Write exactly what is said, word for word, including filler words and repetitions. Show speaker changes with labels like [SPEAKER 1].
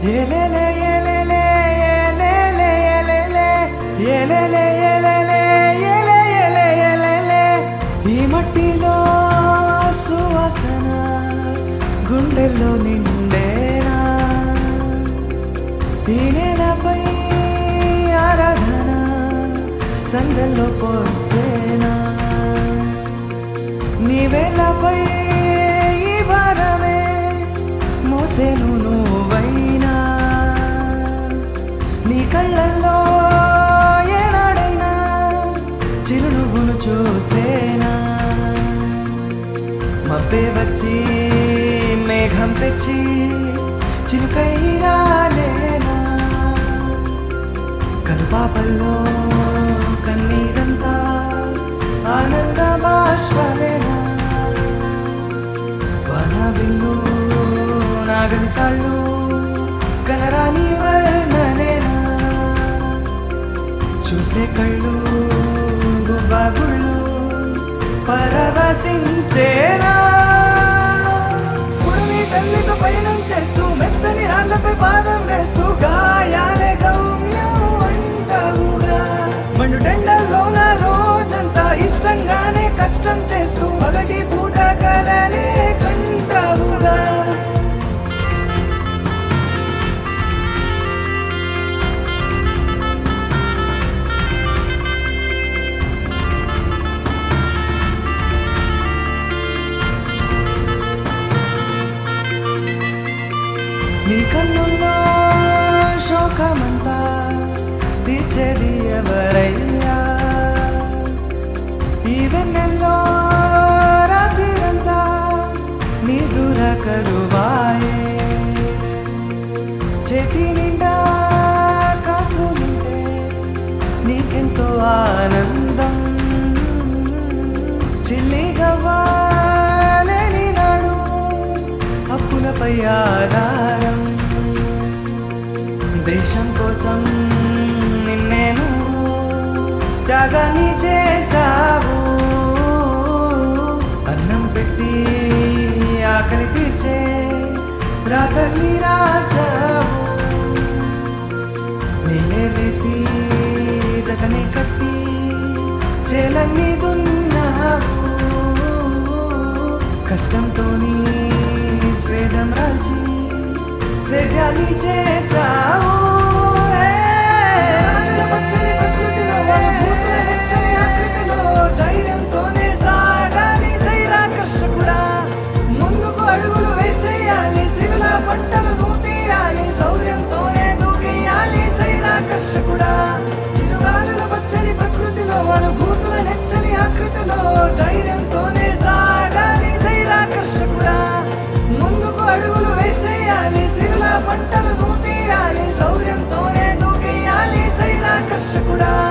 [SPEAKER 1] ఏలేలే ఏలేలే ఏలేలే ఏలేలే ఏలేలే ఏలేలే ఏలే ఏలే ఏలేలే ఈ మట్టిలో సువాసన గుండెల్లో నిండేనా ఈ నేలపై ఆరాధన సందెల్లో పొద్దేనా నీ వేళపై ఈ భారమే మోసేను నువ్వైనా నీ కళ్ళల్లో ఏనాడైనా చిరునవ్వును చూసేనా మబ్బే వచ్చి మేఘం తెచ్చి చిలుకై రాలేనా కనుపాపల్లో కన్నీరంతా ఆనంద బాష్పలేనా వానవిల్లు నాగనిసాళ్ళు కనరాని వర్ణనేనా చూసే కళ్ళు గువ్వాగుళ్ళు పరవశించేనా పుడమి తల్లితో పయనం చేస్తూ మెత్తని రాళ్లపై పాదం వేస్తూ గాయాలే గమ్యం అంటావుగా మండు టెండల్లోన రోజంతా ఇష్టంగానే కష్టం చేస్తూ పగటి పూట కలలే కంటావుగా నీ కన్నుల్లో శోకమంతా తీర్చేది ఎవరయ్యా ఈ వెన్నెల్లో రాత్రిరంతా నీ దూర కరువాయే చేతి నిండా కాసులుంటే నీకెంతో ఆనందం చిల్లిగవ్వాలేని నాడు అప్పులపై ఆధారం దేశం కోసం నిన్నే నువ్వు త్యాగాన్ని చేసావు అన్నం పెట్టి ఆకలి తీర్చే రాతల్ని రాసావు నీలే వేసి జతని కట్టి చేలన్నీ దున్నావు కష్టంతోని స్వేదం రాల్చి సేద్యాన్ని చేసావు పచ్చని ప్రకృతిలో అనుభూతుల నెచ్చని ఆకృతిలో ధైర్యంతోనే సాగాలి సైరాకర్షకుడా ముందుకు అడుగులు వేసేయాలి సిరుల పంటలు నువ్వు తీయాలి శౌర్యంతోనే దూకేయాలి సైరాకర్షకుడా చిరుగాలుల పచ్చని ప్రకృతిలో అనుభూతుల నెచ్చని ఆకృతిలో ధైర్యంతోనే సాగాలి సైరాకర్షకుడా ముందుకు అడుగులు వేసేయాలి సిరుల పంటలు నువ్వు తీయాలి శౌర్యంతోనే దూకేయాలి సైరాకర్షకుడా